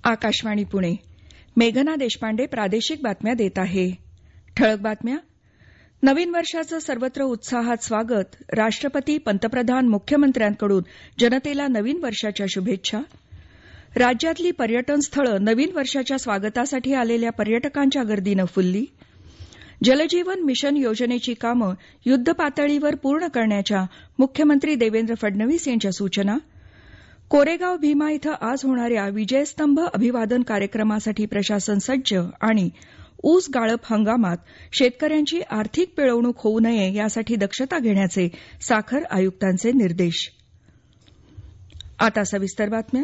आकाशवाणी पुणे. मेघना देशपांडे प्रादेशिक बातम्या देत आहे. ठळक बातम्या. नवीन वर्षाचं सर्वत्र उत्साहात स्वागत. राष्ट्रपती, पंतप्रधान, मुख्यमंत्र्यांकडून जनतेला नवीन वर्षाच्या शुभेच्छा. राज्यातली पर्यटन स्थळं नवीन वर्षाच्या स्वागतासाठी आलेल्या पर्यटकांच्या गर्दीनं फुलली. जलजीवन मिशन योजनेची कामं युद्धपातळीवर पूर्ण करण्याच्या मुख्यमंत्री देवेंद्र फडणवीस यांच्या सूचना. कोरेगाव भीमा इथं आज होणाऱ्या विजयस्तंभ अभिवादन कार्यक्रमासाठी प्रशासन सज्ज आणि ऊस गाळप हंगामात शेतकऱ्यांची आर्थिक पिळवणूक होऊ नये यासाठी दक्षता घेण्याचे साखर आयुक्तांचे निर्देश. आता सविस्तर बातम्या.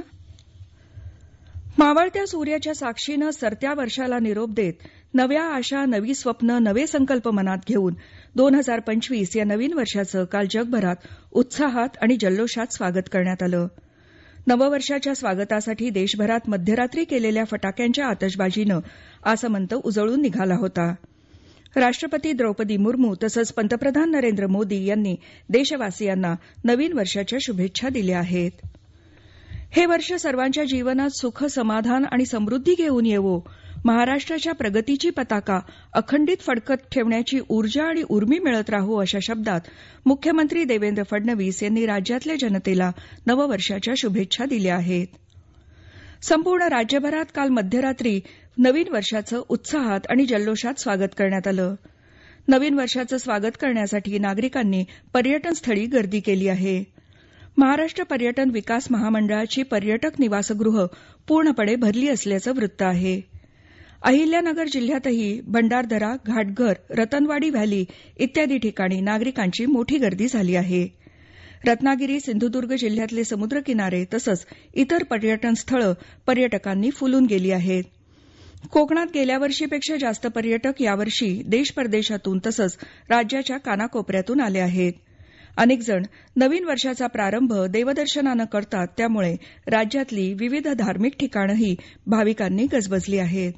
मावळत्या सूर्याच्या साक्षीनं सरत्या वर्षाला निरोप देत नव्या आशा, नवी स्वप्न, नवे संकल्प मनात घेऊन 2025 या नवीन वर्षाचं काल जगभरात उत्साहात आणि जल्लोषात स्वागत करण्यात आलं. नववर्षाच्या स्वागतासाठी देशभरात मध्यरात्री केलेल्या फटाक्यांच्या आतषबाजीनं आसमंत उजळून निघाला होता. राष्ट्रपती द्रौपदी मुर्मू तसंच पंतप्रधान नरेंद्र मोदी यांनी देशवासियांना नवीन वर्षाच्या शुभेच्छा दिल्या आहेत. हे वर्ष सर्वांच्या जीवनात सुख, समाधान आणि समृद्धी घेऊन येवो. महाराष्ट्राच्या प्रगतीची पताका अखंडित फडकत ठेवण्याची ऊर्जा आणि उर्मी मिळत राहो अशा शब्दात मुख्यमंत्री देवेंद्र फडणवीस यांनी राज्यातल्या जनतेला नववर्षाच्या शुभेच्छा दिल्या आहेत. संपूर्ण राज्यभरात काल मध्यरात्री नवीन वर्षाचं उत्साहात आणि जल्लोषात स्वागत करण्यात आलं. नवीन वर्षाचं स्वागत करण्यासाठी नागरिकांनी पर्यटनस्थळी गर्दी केली आहे. महाराष्ट्र पर्यटन विकास महामंडळाची पर्यटक निवासगृह पूर्णपणे भरली असल्याचं वृत्त आहे. अहिल्यानगर जिल्ह्यातही भंडारदरा, घाटघर, रतनवाडी व्हॅली इत्यादी ठिकाणी नागरिकांची मोठी गर्दी झाली आहे. रत्नागिरी, सिंधुदुर्ग जिल्ह्यातले समुद्रकिनारे तसंच इतर पर्यटन स्थळं पर्यटकांनी फुलून गेली आहेत. कोकणात गेल्या वर्षीपेक्षा जास्त पर्यटक यावर्षी देश परदेशातून तसंच राज्याच्या कानाकोपऱ्यातून आले आहेत. अनेक जण नवीन वर्षाचा प्रारंभ देवदर्शनानं करतात, त्यामुळे राज्यातली विविध धार्मिक ठिकाणंही भाविकांनी गजबजली आहेत.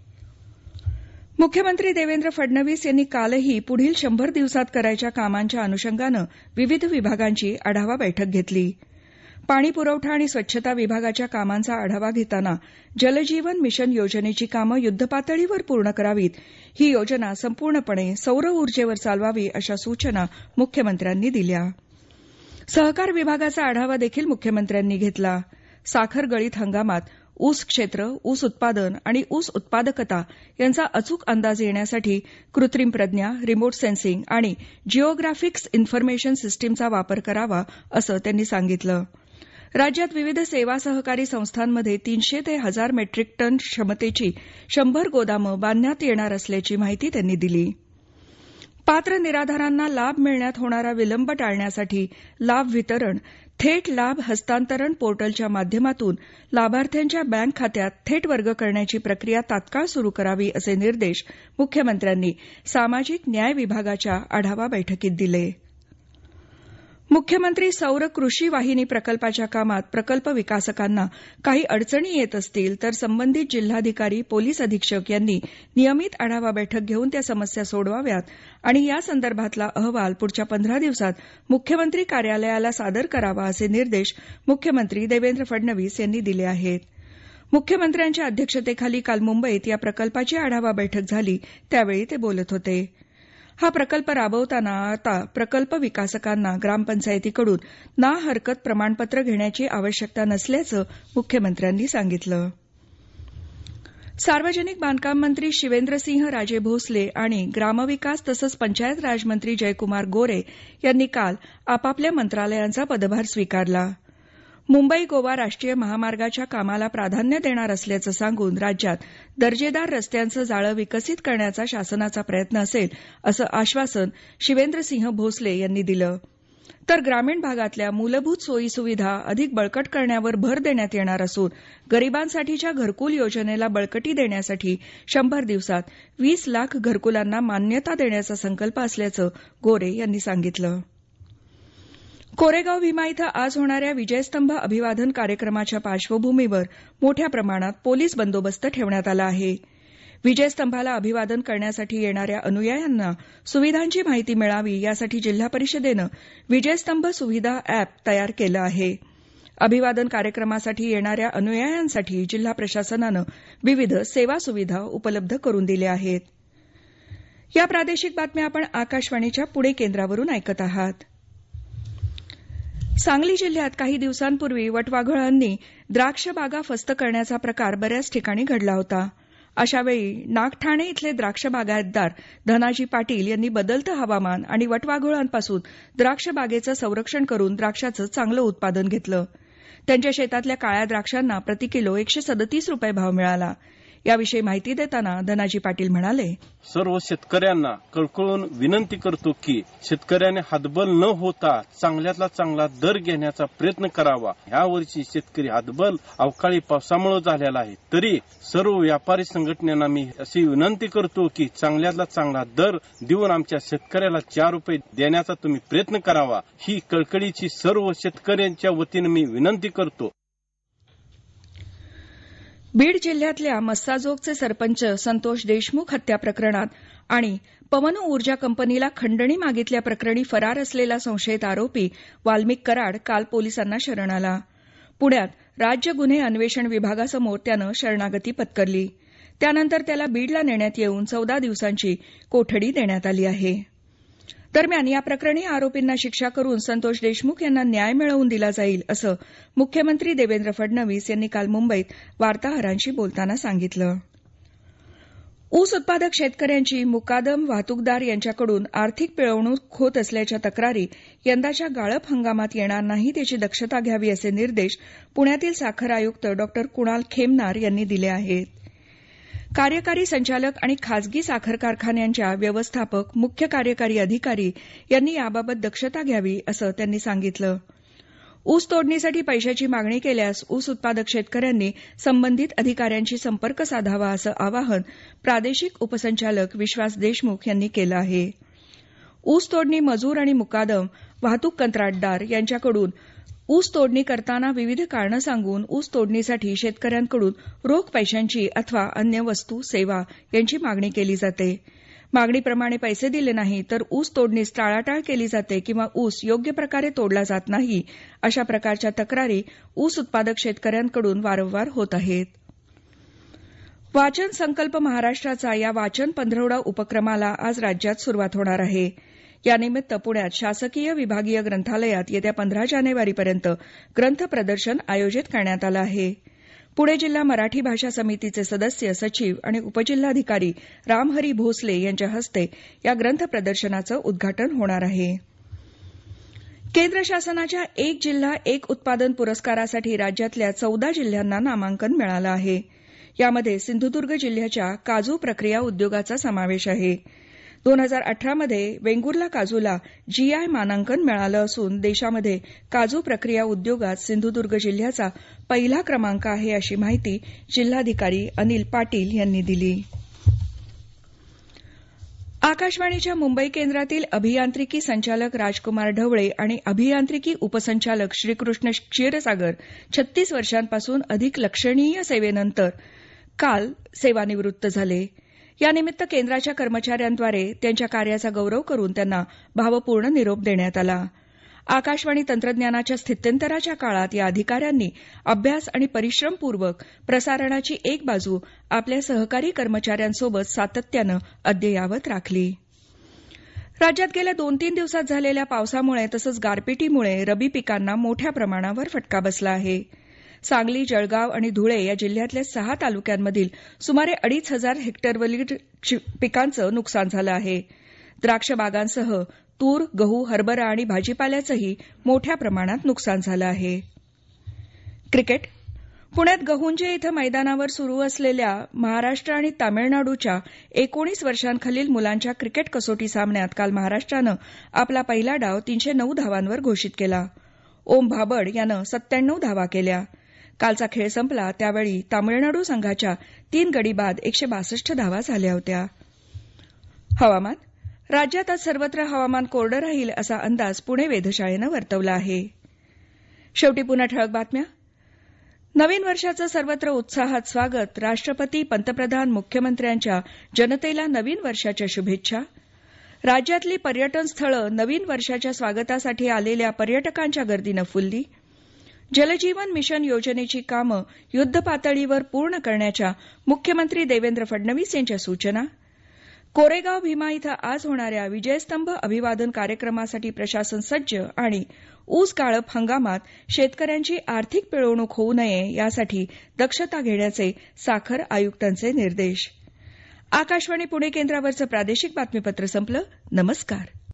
मुख्यमंत्री देवेंद्र फडणवीस यांनी कालही पुढील 100 दिवसात करायच्या कामांच्या अनुषंगानं विविध विभागांची आढावा बैठक घेतली. पाणी पुरवठा आणि स्वच्छता विभागाच्या कामांचा आढावा घेताना जलजीवन मिशन योजनेची कामं युद्धपातळीवर पूर्ण करावीत. ही योजना संपूर्णपणे सौर ऊर्जेवर चालवावी अशा सूचना मुख्यमंत्र्यांनी दिल्या. सहकार विभागाचा आढावा देखील मुख्यमंत्र्यांनी घेतला. साखर गळीत हंगामात ऊस क्षेत्र, ऊस उत्पादन आणि ऊस उत्पादकता यांचा अचूक अंदाज येण्यासाठी कृत्रिम प्रज्ञा, रिमोट सेन्सिंग आणि जिओग्राफिक्स इन्फॉर्मेशन सिस्टीमचा वापर करावा असं त्यांनी सांगितलं. राज्यात विविध सेवा सहकारी संस्थांमध्ये 300 ते 1000 मेट्रिक टन क्षमतेची 100 गोदामं बांधण्यात येणार असल्याची माहिती त्यांनी दिली. पात्र निराधारांना लाभ मिळण्यात होणारा विलंब टाळण्यासाठी लाभ वितरण थेट लाभ हस्तांतरण पोर्टलच्या माध्यमातून लाभार्थ्यांच्या बँक खात्यात थेट वर्ग करण्याची प्रक्रिया तात्काळ सुरू करावी असे निर्देश मुख्यमंत्र्यांनी सामाजिक न्याय विभागाच्या आढावा बैठकीत दिले. मुख्यमंत्री सौर कृषी वाहिनी प्रकल्पाच्या कामात प्रकल्प विकासकांना काही अडचणी येत असतील तर संबंधित जिल्हाधिकारी, पोलीस अधीक्षक यांनी नियमित आढावा बैठक घेऊन त्या समस्या सोडवाव्यात आणि या संदर्भातला अहवाल पुढच्या 15 दिवसात मुख्यमंत्री कार्यालयाला सादर करावा असे निर्देश मुख्यमंत्री देवेंद्र फडणवीस यांनी दिले आहेत. मुख्यमंत्र्यांच्या अध्यक्षतेखाली काल मुंबईत या प्रकल्पाची आढावा बैठक झाली, त्यावेळी ते बोलत होते. हा प्रकल्प राबवताना आता प्रकल्प विकासकांना ग्रामपंचायतीकडून ना हरकत प्रमाणपत्र घेण्याची आवश्यकता नसल्याचं मुख्यमंत्र्यांनी सांगितलं. सार्वजनिक बांधकाम मंत्री शिवेंद्रसिंह राजे भोसले आणि ग्रामविकास तसंच पंचायत राज मंत्री जयकुमार गोरे यांनी काल आपापल्या मंत्रालयांचा पदभार स्वीकारला. मुंबई गोवा राष्ट्रीय महामार्गाच्या कामाला प्राधान्य देणार असल्याचं सांगून राज्यात दर्जेदार रस्त्यांचं जाळं विकसित करण्याचा शासनाचा प्रयत्न असेल असं आश्वासन शिवेंद्रसिंह भोसले यांनी दिलं. तर ग्रामीण भागातल्या मूलभूत सोयीसुविधा अधिक बळकट करण्यावर भर देण्यात येणार असून गरिबांसाठीच्या घरकुल योजनेला बळकटी देण्यासाठी 100 दिवसात 20 लाख घरकुलांना मान्यता देण्याचा संकल्प असल्याचं गोरे यांनी सांगितलं. कोरेगाव भीमा इथं आज होणाऱ्या विजयस्तंभ अभिवादन कार्यक्रमाच्या पार्श्वभूमीवर मोठ्या प्रमाणात पोलीस बंदोबस्त ठेवण्यात आला आहे. विजयस्तंभाला अभिवादन करण्यासाठी येणाऱ्या अनुयायांना सुविधांची माहिती मिळावी यासाठी जिल्हा परिषदेनं विजयस्तंभ सुविधा अॅप तयार केलं आहे. अभिवादन कार्यक्रमासाठी येणाऱ्या अनुयायांसाठी जिल्हा प्रशासनानं विविध सेवा सुविधा उपलब्ध करून दिल्या आहेत. या प्रादेशिक बातम्या आपण आकाशवाणीच्या पुणे केंद्रावरून ऐकत आहात. सांगली जिल्ह्यात काही दिवसांपूर्वी वटवाघळांनी द्राक्ष बागा फस्त करण्याचा प्रकार बऱ्याच ठिकाणी घडला होता. अशावेळी नागठाणे इथले द्राक्ष बागायतदार धनाजी पाटील यांनी बदलतं हवामान आणि वटवाघळांपासून द्राक्ष बागेचं संरक्षण करून द्राक्षाचं चांगलं उत्पादन घेतलं. त्यांच्या शेतातल्या काळ्या द्राक्षांना प्रतिकिलो 137 रुपये भाव मिळाला. याविषयी माहिती देताना धनाजी पाटील म्हणाले, सर्व शेतकऱ्यांना कळकळून विनंती करतो की शेतकऱ्याने हातबल न होता चांगल्यातला चांगला दर घेण्याचा प्रयत्न करावा. यावर्षी शेतकरी हातबल अवकाळी पावसामुळे झालेला आहे. तरी सर्व व्यापारी संघटनांना मी अशी विनंती करतो की चांगल्यातला चांगला दर देऊन आमच्या शेतकऱ्याला 4 रुपये देण्याचा तुम्ही प्रयत्न करावा. ही कळकळीची सर्व शेतकऱ्यांच्या वतीने मी विनंती करतो. बीड जिल्ह्यातल्या मस्साजोगचे सरपंच संतोष देशमुख हत्या प्रकरणात आणि पवन ऊर्जा कंपनीला खंडणी मागितल्या प्रकरणी फरार असलेला संशयित आरोपी वाल्मिक कराड काल पोलिसांना शरण आला. पुण्यात राज्य गुन्हे अन्वेषण विभागासमोर त्यानं शरणागती पत्करली. त्यानंतर त्याला बीडला नेण्यात येऊन 14 दिवसांची कोठडी देण्यात आली आहे. दरम्यान या प्रकरणी आरोपींना शिक्षा करून संतोष देशमुख यांना न्याय मिळवून दिला जाईल असं मुख्यमंत्री देवेंद्र फडणवीस यांनी काल मुंबईत वार्ताहरांशी बोलताना सांगितलं. ऊस उत्पादक शेतकऱ्यांची मुकादम वाहतूकदार यांच्याकडून आर्थिक पिळवणूक होत असल्याच्या तक्रारी यंदाच्या गाळप हंगामात येणार नाहीत याची दक्षता घ्यावी असे निर्देश पुण्यातील साखर आयुक्त डॉ. कुणाल खेमनार यांनी दिले आहेत. कार्यकारी संचालक आणि खासगी साखर कारखान्यांच्या व्यवस्थापक, मुख्य कार्यकारी अधिकारी यांनी याबाबत दक्षता घ्यावी असं त्यांनी सांगितलं. ऊस तोडणीसाठी पैशाची मागणी केल्यास ऊस उत्पादक शेतकऱ्यांनी संबंधित अधिकाऱ्यांशी संपर्क साधावा असं आवाहन प्रादेशिक उपसंचालक विश्वास देशमुख यांनी केलं आहे. ऊस तोडणी मजूर आणि मुकादम वाहतूक कंत्राटदार यांच्याकडून ऊस तोडणी करताना विविध कारणं सांगून ऊस तोडणीसाठी शेतकऱ्यांकडून रोख पैशांची अथवा अन्य वस्तू, सेवा यांची मागणी केली जाते. मागणीप्रमाणे पैसे दिले नाही तर ऊस तोडणीस टाळाटाळ केली जाते किंवा ऊस योग्य प्रकारे तोडला जात नाही. अशा प्रकारच्या तक्रारी ऊस उत्पादक शेतकऱ्यांकडून वारंवार होत आहेत. वाचन संकल्प महाराष्ट्राचा या वाचन पंधरवडा उपक्रमाला आज राज्यात सुरुवात होणार आहे. यानिमित्त पुण्यात शासकीय विभागीय ग्रंथालयात येत्या 15 जानेवारीपर्यंत ग्रंथ प्रदर्शन आयोजित करण्यात आलं आहे. पुणे जिल्हा मराठी भाषा समितीचे सदस्य, सचिव आणि उपजिल्हाधिकारी रामहरी भोसले यांच्या हस्ते या ग्रंथ प्रदर्शनाचं उद्घाटन होणार आहे. केंद्र शासनाच्या एक जिल्हा एक उत्पादन पुरस्कारासाठी राज्यातल्या 14 जिल्ह्यांना नामांकन मिळालं आहे. यामध्ये सिंधुदुर्ग जिल्ह्याच्या काजू प्रक्रिया उद्योगाचा समावेश आहे. 2018 मध्ये वेंगुर्ला काजूला जीआय मानांकन मिळालं असून देशामध्ये काजू प्रक्रिया उद्योगात सिंधुदुर्ग जिल्ह्याचा पहिला क्रमांक आहे अशी माहिती जिल्हाधिकारी अनिल पाटील यांनी दिली. आकाशवाणीच्या मुंबई केंद्रातील अभियांत्रिकी संचालक राजकुमार ढवळे आणि अभियांत्रिकी उपसंचालक श्रीकृष्ण क्षीरसागर 36 वर्षांपासून अधिक लक्षणीय सेवेनंतर काल सेवानिवृत्त झाले. यानिमित्त केंद्राच्या कर्मचाऱ्यांद्वारे त्यांच्या कार्याचा गौरव करून त्यांना भावपूर्ण निरोप देण्यात आला. आकाशवाणी तंत्रज्ञानाच्या स्थित्यंतराच्या काळात या अधिकाऱ्यांनी अभ्यास आणि परिश्रमपूर्वक प्रसारणाची एक बाजू आपल्या सहकारी कर्मचाऱ्यांसोबत सातत्यानं अद्ययावत राखली. राज्यात गेल्या 2-3 दिवसात झालेल्या पावसामुळे तसंच गारपिटीमुळे रबी पिकांना मोठ्या प्रमाणावर फटका बसला आहे. सांगली, जळगाव आणि धुळे या जिल्ह्यातल्या 6 तालुक्यांमधील सुमारे 2,500 हेक्टरवरील पिकांचं नुकसान झालं आहे. द्राक्ष बागांसह तूर, गहू, हरभरा आणि भाजीपाल्याचंही मोठ्या प्रमाणात नुकसान झालं आहे. क्रिकेट. पुण्यात गहुंजे इथं मैदानावर सुरू असलेल्या महाराष्ट्र आणि तामिळनाडूच्या 19 वर्षांखालील मुलांच्या क्रिकेट कसोटी सामन्यात काल महाराष्ट्रानं आपला पहिला डाव 309 धावांवर घोषित केला. ओम भाबड यानं 97 धावा केल्या. कालचा खेळ संपला त्यावेळी तामिळनाडू संघाच्या 3 गडी बाद 162 धावा झाल्या होत्या. हवामान. राज्यात आज सर्वत्र हवामान कोरडं राहील असा अंदाज पुणे वेधशाळेनं वर्तवला आहे. शेवटी पुन्हा ठळक बातम्या. नवीन वर्षाचं सर्वत्र उत्साहात स्वागत. राष्ट्रपती, पंतप्रधान, मुख्यमंत्र्यांच्या जनतेला नवीन वर्षाच्या शुभेच्छा. राज्यातली पर्यटन स्थळं नवीन वर्षाच्या स्वागतासाठी आलेल्या पर्यटकांच्या गर्दीनं फुलली. जलजीवन मिशन योजनेची कामं युद्धपातळीवर पूर्ण करण्याच्या मुख्यमंत्री देवेंद्र फडणवीस यांच्या सूचना. कोरेगाव भीमा इथं आज होणाऱ्या विजयस्तंभ अभिवादन कार्यक्रमासाठी प्रशासन सज्ज आणि ऊस गाळप हंगामात शेतकऱ्यांची आर्थिक पिळवणूक होऊ नये यासाठी दक्षता घेण्याचे साखर आयुक्तांचे निर्देश. आकाशवाणी पुणे केंद्रावरचं प्रादेशिक बातमीपत्र संपलं. नमस्कार.